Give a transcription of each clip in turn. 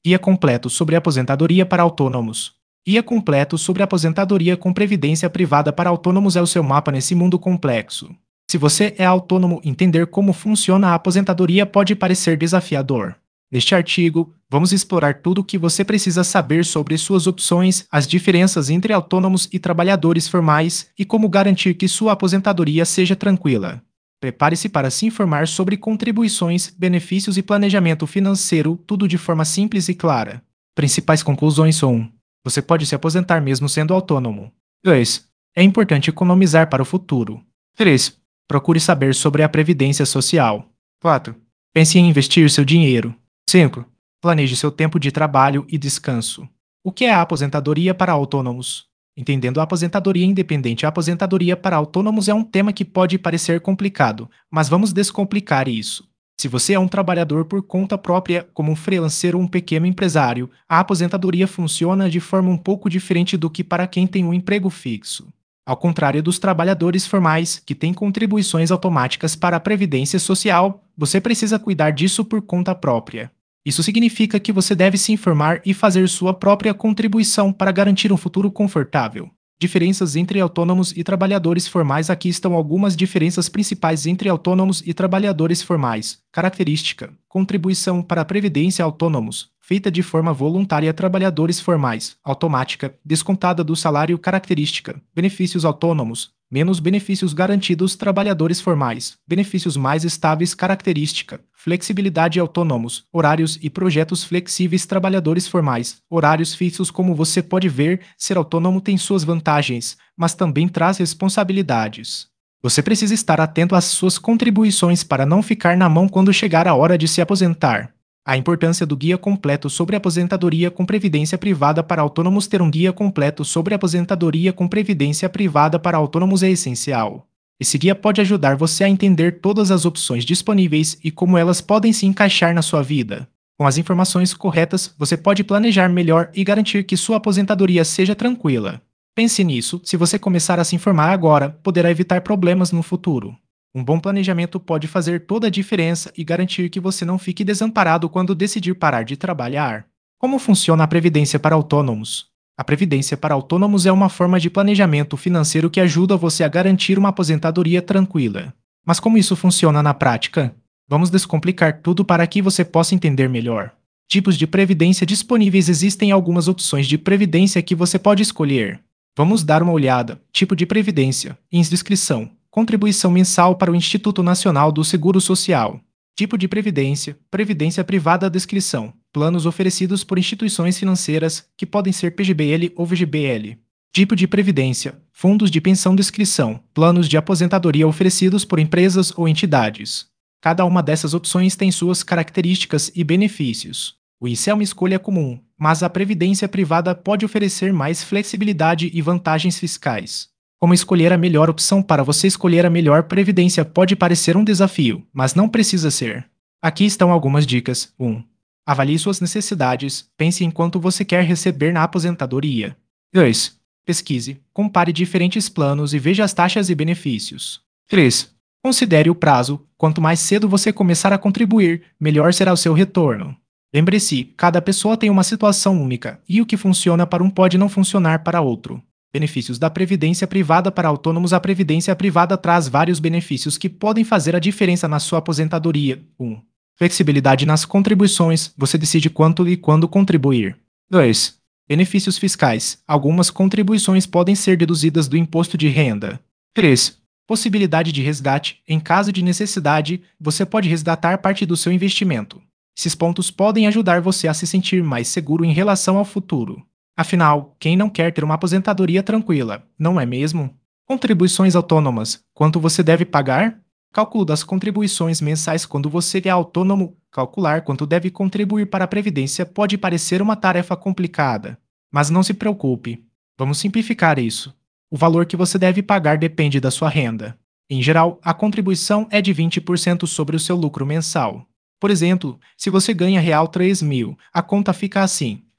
Guia completo sobre aposentadoria para autônomos. Guia completo sobre aposentadoria com previdência privada para autônomos é o seu mapa nesse mundo complexo. Se você é autônomo, entender como funciona a aposentadoria pode parecer desafiador. Neste artigo, vamos explorar tudo o que você precisa saber sobre suas opções, as diferenças entre autônomos e trabalhadores formais e como garantir que sua aposentadoria seja tranquila. Prepare-se para se informar sobre contribuições, benefícios e planejamento financeiro, tudo de forma simples e clara. Principais conclusões são: 1. Você pode se aposentar mesmo sendo autônomo. 2. É importante economizar para o futuro. 3. Procure saber sobre a previdência social. 4. Pense em investir seu dinheiro. 5. Planeje seu tempo de trabalho e descanso. O que é a aposentadoria para autônomos? Entendendo a aposentadoria independente, a aposentadoria para autônomos é um tema que pode parecer complicado, mas vamos descomplicar isso. Se você é um trabalhador por conta própria, como um freelancer ou um pequeno empresário, a aposentadoria funciona de forma um pouco diferente do que para quem tem um emprego fixo. Ao contrário dos trabalhadores formais, que têm contribuições automáticas para a Previdência Social, você precisa cuidar disso por conta própria. Isso significa que você deve se informar e fazer sua própria contribuição para garantir um futuro confortável. Diferenças entre autônomos e trabalhadores formais. Aqui estão algumas diferenças principais entre autônomos e trabalhadores formais. Característica: contribuição para a previdência autônomos, feita de forma voluntária. Trabalhadores formais, automática, descontada do salário. Característica: benefícios autônomos, menos benefícios garantidos. Trabalhadores formais, benefícios mais estáveis. Característica: flexibilidade. Autônomos, horários e projetos flexíveis. Trabalhadores formais, horários fixos. Como você pode ver, ser autônomo tem suas vantagens, mas também traz responsabilidades. Você precisa estar atento às suas contribuições para não ficar na mão quando chegar a hora de se aposentar. A importância do guia completo sobre aposentadoria com previdência privada para autônomos. Ter um guia completo sobre aposentadoria com previdência privada para autônomos é essencial. Esse guia pode ajudar você a entender todas as opções disponíveis e como elas podem se encaixar na sua vida. Com as informações corretas, você pode planejar melhor e garantir que sua aposentadoria seja tranquila. Pense nisso: se você começar a se informar agora, poderá evitar problemas no futuro. Um bom planejamento pode fazer toda a diferença e garantir que você não fique desamparado quando decidir parar de trabalhar. Como funciona a previdência para autônomos? A previdência para autônomos é uma forma de planejamento financeiro que ajuda você a garantir uma aposentadoria tranquila. Mas como isso funciona na prática? Vamos descomplicar tudo para que você possa entender melhor. Tipos de previdência disponíveis. Existem algumas opções de previdência que você pode escolher. Vamos dar uma olhada. Tipo de previdência: inscrição, contribuição mensal para o Instituto Nacional do Seguro Social. Tipo de previdência: previdência privada. Descrição: planos oferecidos por instituições financeiras, que podem ser PGBL ou VGBL. Tipo de previdência: fundos de pensão. Descrição: planos de aposentadoria oferecidos por empresas ou entidades. Cada uma dessas opções tem suas características e benefícios. Isso é uma escolha comum, mas a previdência privada pode oferecer mais flexibilidade e vantagens fiscais. Como escolher a melhor opção? Para você escolher a melhor previdência pode parecer um desafio, mas não precisa ser. Aqui estão algumas dicas. 1. Avalie suas necessidades. Pense em quanto você quer receber na aposentadoria. 2. Pesquise, compare diferentes planos e veja as taxas e benefícios. 3. Considere o prazo. Quanto mais cedo você começar a contribuir, melhor será o seu retorno. Lembre-se, cada pessoa tem uma situação única, e o que funciona para um pode não funcionar para outro. Benefícios da previdência privada para autônomos. A previdência privada traz vários benefícios que podem fazer a diferença na sua aposentadoria. 1. Flexibilidade nas contribuições. Você decide quanto e quando contribuir. 2. Benefícios fiscais. Algumas contribuições podem ser deduzidas do imposto de renda. 3. Possibilidade de resgate. Em caso de necessidade, você pode resgatar parte do seu investimento. Esses pontos podem ajudar você a se sentir mais seguro em relação ao futuro. Afinal, quem não quer ter uma aposentadoria tranquila, não é mesmo? Contribuições autônomas. Quanto você deve pagar? Cálculo das contribuições mensais. Quando você é autônomo, calcular quanto deve contribuir para a Previdência pode parecer uma tarefa complicada. Mas não se preocupe. Vamos simplificar isso. O valor que você deve pagar depende da sua renda. Em geral, a contribuição é de 20% sobre o seu lucro mensal. Por exemplo, se você ganha R$ 3.000, a conta fica assim: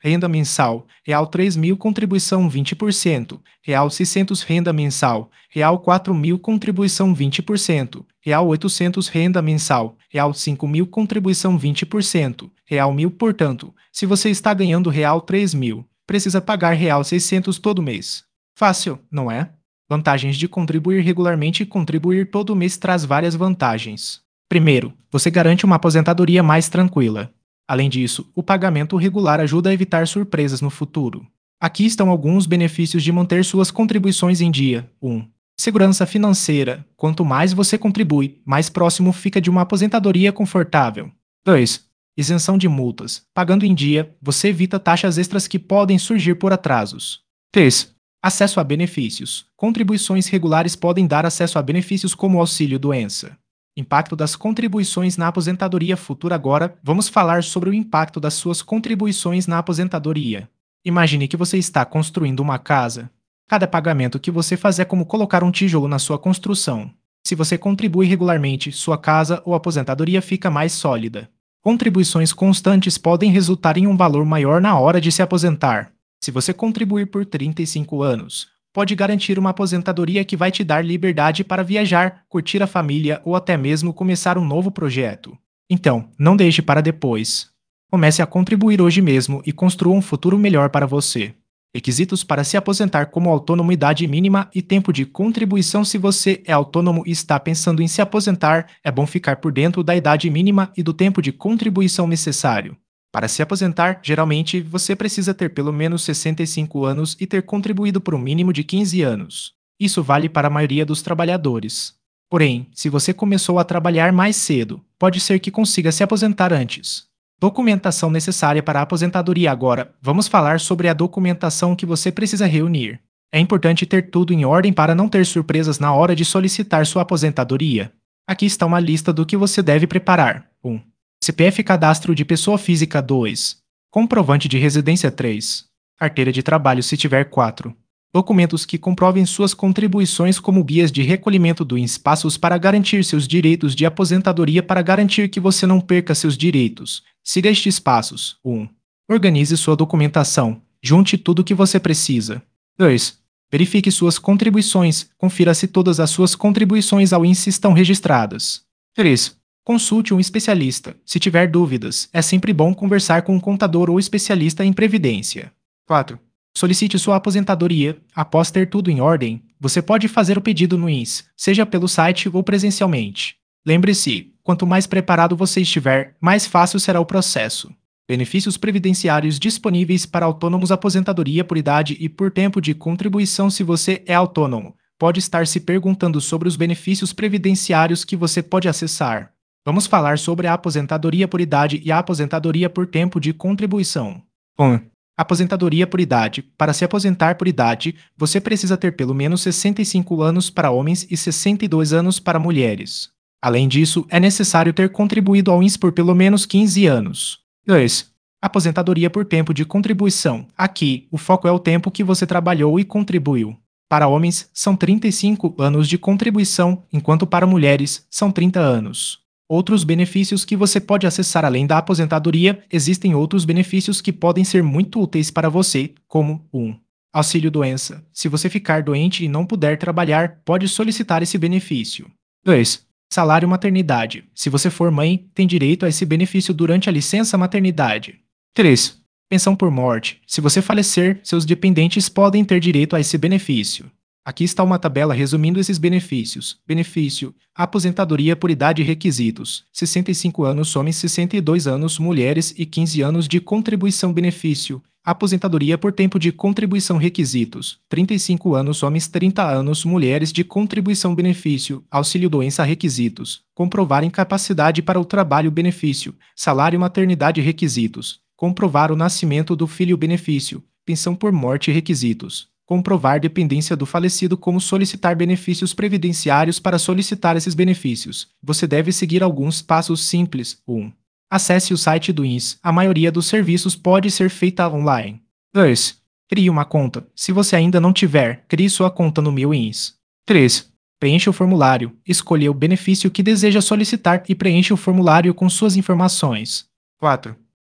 renda mensal, real 3.000 contribuição 20%, real 600 renda mensal, real 4.000 contribuição 20%, real 800 renda mensal, real 5.000 contribuição 20%, real 1.000. Portanto, se você está ganhando real 3.000, precisa pagar real 600 todo mês. Fácil, não é? Vantagens de contribuir regularmente. Contribuir todo mês traz várias vantagens. Primeiro, você garante uma aposentadoria mais tranquila. Além disso, o pagamento regular ajuda a evitar surpresas no futuro. Aqui estão alguns benefícios de manter suas contribuições em dia. 1. Segurança financeira. Quanto mais você contribui, mais próximo fica de uma aposentadoria confortável. 2. Isenção de multas. Pagando em dia, você evita taxas extras que podem surgir por atrasos. 3. Acesso a benefícios. Contribuições regulares podem dar acesso a benefícios como auxílio-doença. Impacto das contribuições na aposentadoria futura. Agora, vamos falar sobre o impacto das suas contribuições na aposentadoria. Imagine que você está construindo uma casa. Cada pagamento que você faz é como colocar um tijolo na sua construção. Se você contribui regularmente, sua casa ou aposentadoria fica mais sólida. Contribuições constantes podem resultar em um valor maior na hora de se aposentar. Se você contribuir por 35 anos, pode garantir uma aposentadoria que vai te dar liberdade para viajar, curtir a família ou até mesmo começar um novo projeto. Então, não deixe para depois. Comece a contribuir hoje mesmo e construa um futuro melhor para você. Requisitos para se aposentar como autônomo: idade mínima e tempo de contribuição. Se você é autônomo e está pensando em se aposentar, é bom ficar por dentro da idade mínima e do tempo de contribuição necessário. Para se aposentar, geralmente, você precisa ter pelo menos 65 anos e ter contribuído por um mínimo de 15 anos. Isso vale para a maioria dos trabalhadores. Porém, se você começou a trabalhar mais cedo, pode ser que consiga se aposentar antes. Documentação necessária para a aposentadoria. Agora, vamos falar sobre a documentação que você precisa reunir. É importante ter tudo em ordem para não ter surpresas na hora de solicitar sua aposentadoria. Aqui está uma lista do que você deve preparar. 1. CPF cadastro de pessoa física. 2. Comprovante de residência. 3. Carteira de trabalho se tiver. 4. Documentos que comprovem suas contribuições como guias de recolhimento do INSS. Passos para garantir seus direitos de aposentadoria. Para garantir que você não perca seus direitos, siga estes passos. 1. Organize sua documentação. Junte tudo o que você precisa. 2. Verifique suas contribuições. Confira se todas as suas contribuições ao INSS estão registradas. 3. Consulte um especialista. Se tiver dúvidas, é sempre bom conversar com um contador ou especialista em previdência. 4. Solicite sua aposentadoria. Após ter tudo em ordem, você pode fazer o pedido no INSS, seja pelo site ou presencialmente. Lembre-se, quanto mais preparado você estiver, mais fácil será o processo. Benefícios previdenciários disponíveis para autônomos: aposentadoria por idade e por tempo de contribuição. Se você é autônomo, pode estar se perguntando sobre os benefícios previdenciários que você pode acessar. Vamos falar sobre a aposentadoria por idade e a aposentadoria por tempo de contribuição. 1. Aposentadoria por idade. Para se aposentar por idade, você precisa ter pelo menos 65 anos para homens e 62 anos para mulheres. Além disso, é necessário ter contribuído ao INSS por pelo menos 15 anos. 2. Aposentadoria por tempo de contribuição. Aqui, o foco é o tempo que você trabalhou e contribuiu. Para homens, são 35 anos de contribuição, enquanto para mulheres, são 30 anos. Outros benefícios que você pode acessar além da aposentadoria: existem outros benefícios que podem ser muito úteis para você, como 1. Auxílio-doença. Se você ficar doente e não puder trabalhar, pode solicitar esse benefício. 2. Salário-maternidade. Se você for mãe, tem direito a esse benefício durante a licença maternidade. 3. Pensão por morte. Se você falecer, seus dependentes podem ter direito a esse benefício. Aqui está uma tabela resumindo esses benefícios. Benefício: aposentadoria por idade e requisitos. 65 anos homens, 62 anos mulheres e 15 anos de contribuição. Benefício: aposentadoria por tempo de contribuição. Requisitos: 35 anos homens, 30 anos mulheres de contribuição. Benefício: auxílio-doença. Requisitos: comprovar incapacidade para o trabalho. Benefício: salário maternidade. Requisitos: comprovar o nascimento do filho. Benefício: pensão por morte. Requisitos: comprovar dependência do falecido. Como solicitar benefícios previdenciários. Para solicitar esses benefícios, você deve seguir alguns passos simples. 1. Acesse o site do INSS. A maioria dos serviços pode ser feita online. 2. Crie uma conta. Se você ainda não tiver, crie sua conta no Meu INSS. 3. Preencha o formulário. Escolha o benefício que deseja solicitar e preencha o formulário com suas informações. 4.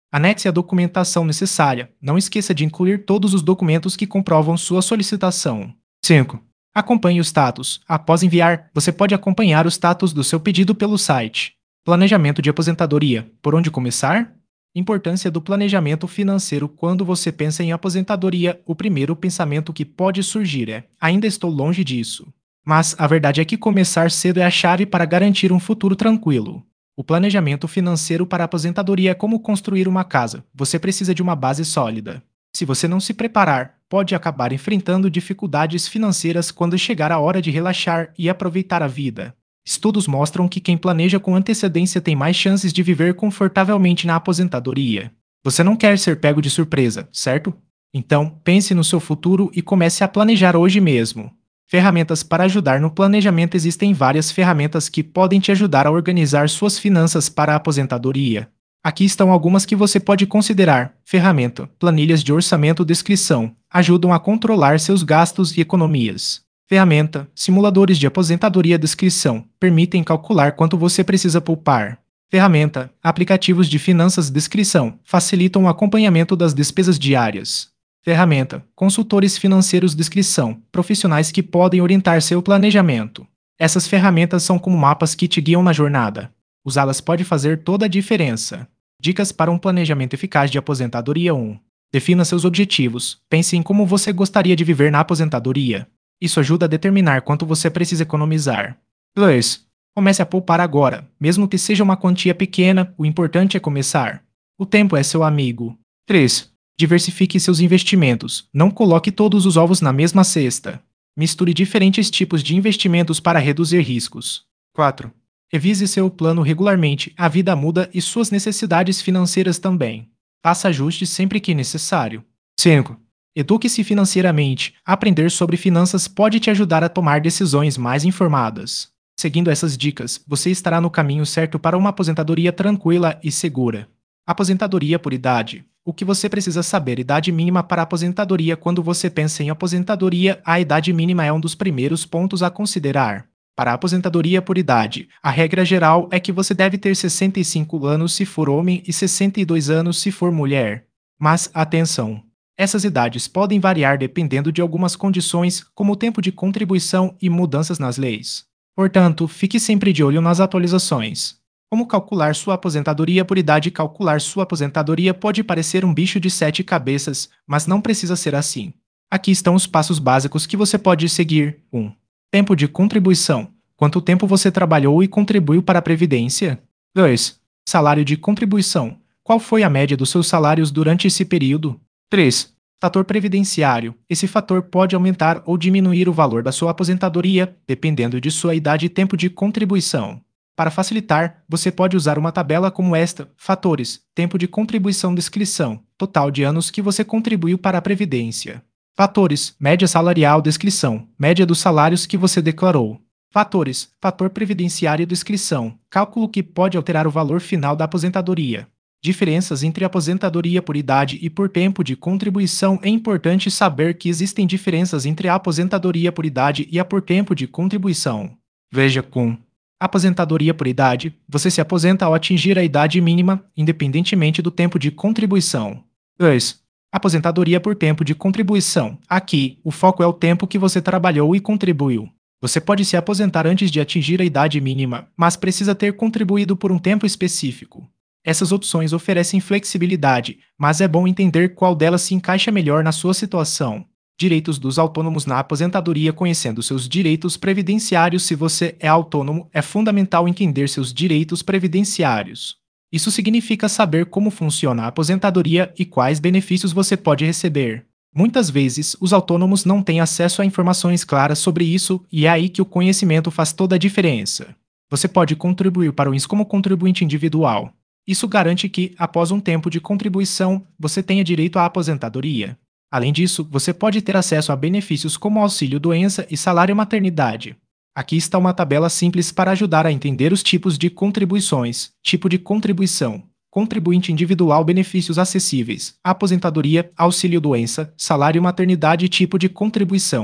Anexe a documentação necessária. Não esqueça de incluir todos os documentos que comprovam sua solicitação. 5. Acompanhe o status. Após enviar, você pode acompanhar o status do seu pedido pelo site. Planejamento de aposentadoria. Por onde começar? Importância do planejamento financeiro. Quando você pensa em aposentadoria, o primeiro pensamento que pode surgir é: ainda estou longe disso. Mas a verdade é que começar cedo é a chave para garantir um futuro tranquilo. O planejamento financeiro para a aposentadoria é como construir uma casa. Você precisa de uma base sólida. Se você não se preparar, pode acabar enfrentando dificuldades financeiras quando chegar a hora de relaxar e aproveitar a vida. Estudos mostram que quem planeja com antecedência tem mais chances de viver confortavelmente na aposentadoria. Você não quer ser pego de surpresa, certo? Então, pense no seu futuro e comece a planejar hoje mesmo. Ferramentas para ajudar no planejamento. Existem várias ferramentas que podem te ajudar a organizar suas finanças para a aposentadoria. Aqui estão algumas que você pode considerar. Ferramenta: planilhas de orçamento. Descrição: ajudam a controlar seus gastos e economias. Ferramenta: simuladores de aposentadoria. Descrição: permitem calcular quanto você precisa poupar. Ferramenta: aplicativos de finanças. Descrição: facilitam o acompanhamento das despesas diárias. Ferramenta: consultores financeiros. Descrição: profissionais que podem orientar seu planejamento. Essas ferramentas são como mapas que te guiam na jornada. Usá-las pode fazer toda a diferença. Dicas para um planejamento eficaz de aposentadoria. 1. Defina seus objetivos. Pense em como você gostaria de viver na aposentadoria. Isso ajuda a determinar quanto você precisa economizar. 2. Comece a poupar agora. Mesmo que seja uma quantia pequena, o importante é começar. O tempo é seu amigo. 3. Diversifique seus investimentos. Não coloque todos os ovos na mesma cesta. Misture diferentes tipos de investimentos para reduzir riscos. 4. Revise seu plano regularmente. A vida muda e suas necessidades financeiras também. Faça ajustes sempre que necessário. 5. Eduque-se financeiramente. Aprender sobre finanças pode te ajudar a tomar decisões mais informadas. Seguindo essas dicas, você estará no caminho certo para uma aposentadoria tranquila e segura. Aposentadoria por idade. O que você precisa saber? Idade mínima para a aposentadoria. Quando você pensa em aposentadoria, a idade mínima é um dos primeiros pontos a considerar. Para a aposentadoria por idade, a regra geral é que você deve ter 65 anos se for homem e 62 anos se for mulher. Mas, atenção! Essas idades podem variar dependendo de algumas condições, como o tempo de contribuição e mudanças nas leis. Portanto, fique sempre de olho nas atualizações. Como calcular sua aposentadoria por idade? Calcular sua aposentadoria pode parecer um bicho de 7 cabeças, mas não precisa ser assim. Aqui estão os passos básicos que você pode seguir. 1. Tempo de contribuição. Quanto tempo você trabalhou e contribuiu para a Previdência? 2. Salário de contribuição. Qual foi a média dos seus salários durante esse período? 3. Fator previdenciário. Esse fator pode aumentar ou diminuir o valor da sua aposentadoria, dependendo de sua idade e tempo de contribuição. Para facilitar, você pode usar uma tabela como esta: fatores, tempo de contribuição. Descrição: total de anos que você contribuiu para a Previdência. Fatores, média salarial. Descrição: média dos salários que você declarou. Fatores, fator previdenciário. Descrição: cálculo que pode alterar o valor final da aposentadoria. Diferenças entre aposentadoria por idade e por tempo de contribuição. É importante saber que existem diferenças entre a aposentadoria por idade e a por tempo de contribuição. Veja com aposentadoria por idade, você se aposenta ao atingir a idade mínima, independentemente do tempo de contribuição. 2. Aposentadoria por tempo de contribuição. Aqui, o foco é o tempo que você trabalhou e contribuiu. Você pode se aposentar antes de atingir a idade mínima, mas precisa ter contribuído por um tempo específico. Essas opções oferecem flexibilidade, mas é bom entender qual delas se encaixa melhor na sua situação. Direitos dos autônomos na aposentadoria. Conhecendo seus direitos previdenciários. Se você é autônomo, é fundamental entender seus direitos previdenciários. Isso significa saber como funciona a aposentadoria e quais benefícios você pode receber. Muitas vezes, os autônomos não têm acesso a informações claras sobre isso, e é aí que o conhecimento faz toda a diferença. Você pode contribuir para o INSS como contribuinte individual. Isso garante que, após um tempo de contribuição, você tenha direito à aposentadoria. Além disso, você pode ter acesso a benefícios como auxílio-doença e salário-maternidade. Aqui está uma tabela simples para ajudar a entender os tipos de contribuições. Tipo de contribuição: contribuinte individual. Benefícios acessíveis: aposentadoria, auxílio-doença, salário-maternidade. Tipo de contribuição: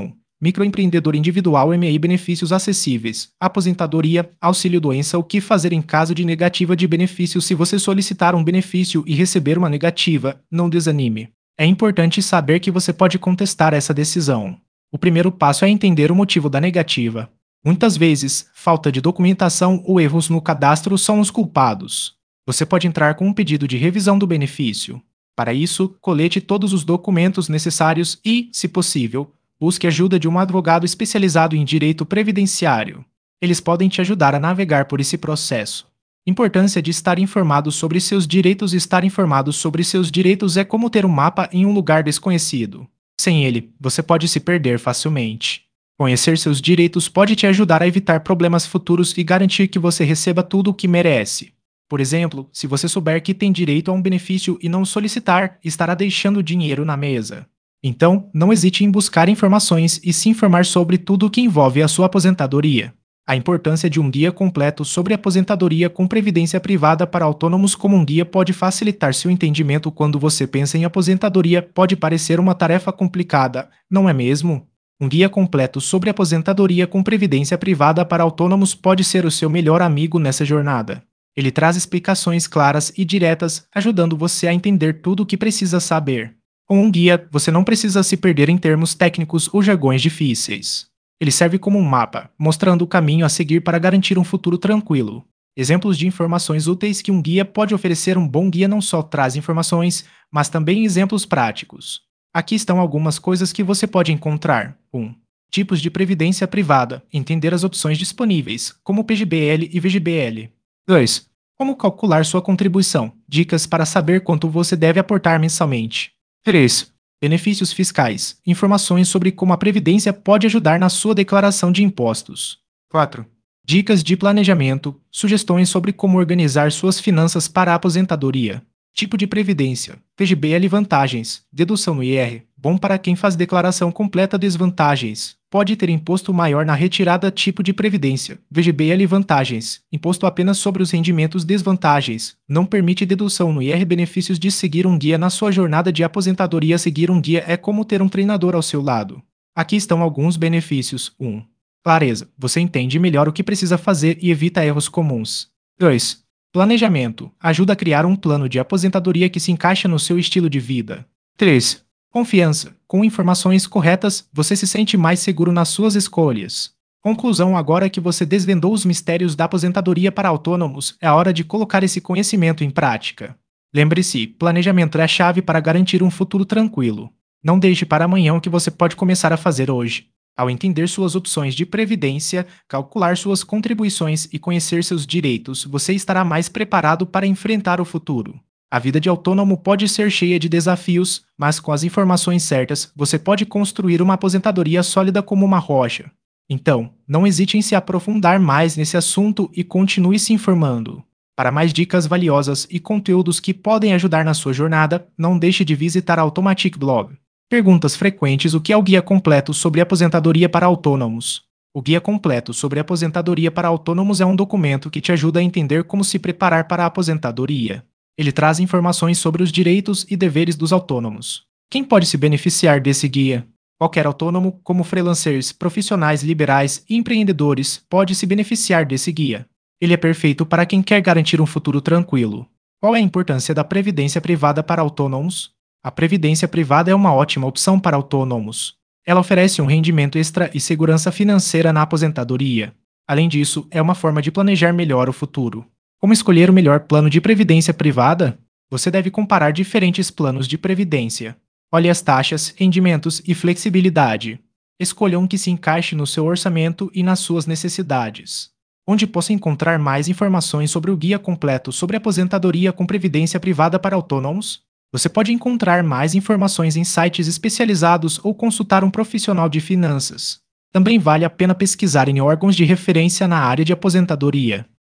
microempreendedor individual MEI benefícios acessíveis, aposentadoria, auxílio-doença o que fazer em caso de negativa de benefício se você solicitar um benefício e receber uma negativa, não desanime. É importante saber que você pode contestar essa decisão. O primeiro passo é entender o motivo da negativa. Muitas vezes, falta de documentação ou erros no cadastro são os culpados. Você pode entrar com um pedido de revisão do benefício. Para isso, colete todos os documentos necessários e, se possível, busque ajuda de um advogado especializado em direito previdenciário. Eles podem te ajudar a navegar por esse processo. Importância de estar informado sobre seus direitos. Estar informado sobre seus direitos é como ter um mapa em um lugar desconhecido. Sem ele, você pode se perder facilmente. Conhecer seus direitos pode te ajudar a evitar problemas futuros e garantir que você receba tudo o que merece. Por exemplo, se você souber que tem direito a um benefício e não solicitar, estará deixando dinheiro na mesa. Então, não hesite em buscar informações e se informar sobre tudo o que envolve a sua aposentadoria. A importância de um guia completo sobre aposentadoria com previdência privada para autônomos como um guia pode facilitar seu entendimento quando você pensa em aposentadoria. Pode parecer uma tarefa complicada, não é mesmo? Um guia completo sobre aposentadoria com previdência privada para autônomos pode ser o seu melhor amigo nessa jornada. Ele traz explicações claras e diretas, ajudando você a entender tudo o que precisa saber. Com um guia, você não precisa se perder em termos técnicos ou jargões difíceis. Ele serve como um mapa, mostrando o caminho a seguir para garantir um futuro tranquilo. Exemplos de informações úteis que um guia pode oferecer. Um bom guia não só traz informações, mas também exemplos práticos. Aqui estão algumas coisas que você pode encontrar. 1. Tipos de previdência privada. Entender as opções disponíveis, como PGBL e VGBL. 2. Como calcular sua contribuição. Dicas para saber quanto você deve aportar mensalmente. 3. Benefícios fiscais. Informações sobre como a previdência pode ajudar na sua declaração de impostos. 4. Dicas de planejamento. Sugestões sobre como organizar suas finanças para a aposentadoria. Tipo de previdência. PGBL vantagens. Dedução no IR. Bom para quem faz declaração completa. Desvantagens. Pode ter imposto maior na retirada. Tipo de previdência. VGBL vantagens. Imposto apenas sobre os rendimentos. Desvantagens. Não permite dedução no IR. Benefícios de seguir um guia na sua jornada de aposentadoria. Seguir um guia é como ter um treinador ao seu lado. Aqui estão alguns benefícios. 1. Clareza. Você entende melhor o que precisa fazer e evita erros comuns. 2. Planejamento. Ajuda a criar um plano de aposentadoria que se encaixa no seu estilo de vida. 3. Confiança. Com informações corretas, você se sente mais seguro nas suas escolhas. Conclusão. Agora que você desvendou os mistérios da aposentadoria para autônomos, é a hora de colocar esse conhecimento em prática. Lembre-se, planejamento é a chave para garantir um futuro tranquilo. Não deixe para amanhã o que você pode começar a fazer hoje. Ao entender suas opções de previdência, calcular suas contribuições e conhecer seus direitos, você estará mais preparado para enfrentar o futuro. A vida de autônomo pode ser cheia de desafios, mas com as informações certas, você pode construir uma aposentadoria sólida como uma rocha. Então, não hesite em se aprofundar mais nesse assunto e continue se informando. Para mais dicas valiosas e conteúdos que podem ajudar na sua jornada, não deixe de visitar a Automatic Blog. Perguntas frequentes. O que é o Guia Completo sobre Aposentadoria para Autônomos? O Guia Completo sobre Aposentadoria para Autônomos é um documento que te ajuda a entender como se preparar para a aposentadoria. Ele traz informações sobre os direitos e deveres dos autônomos. Quem pode se beneficiar desse guia? Qualquer autônomo, como freelancers, profissionais liberais e empreendedores, pode se beneficiar desse guia. Ele é perfeito para quem quer garantir um futuro tranquilo. Qual é a importância da previdência privada para autônomos? A previdência privada é uma ótima opção para autônomos. Ela oferece um rendimento extra e segurança financeira na aposentadoria. Além disso, é uma forma de planejar melhor o futuro. Como escolher o melhor plano de previdência privada? Você deve comparar diferentes planos de previdência. Olhe as taxas, rendimentos e flexibilidade. Escolha um que se encaixe no seu orçamento e nas suas necessidades. Onde possa encontrar mais informações sobre o guia completo sobre aposentadoria com previdência privada para autônomos? Você pode encontrar mais informações em sites especializados ou consultar um profissional de finanças. Também vale a pena pesquisar em órgãos de referência na área de aposentadoria.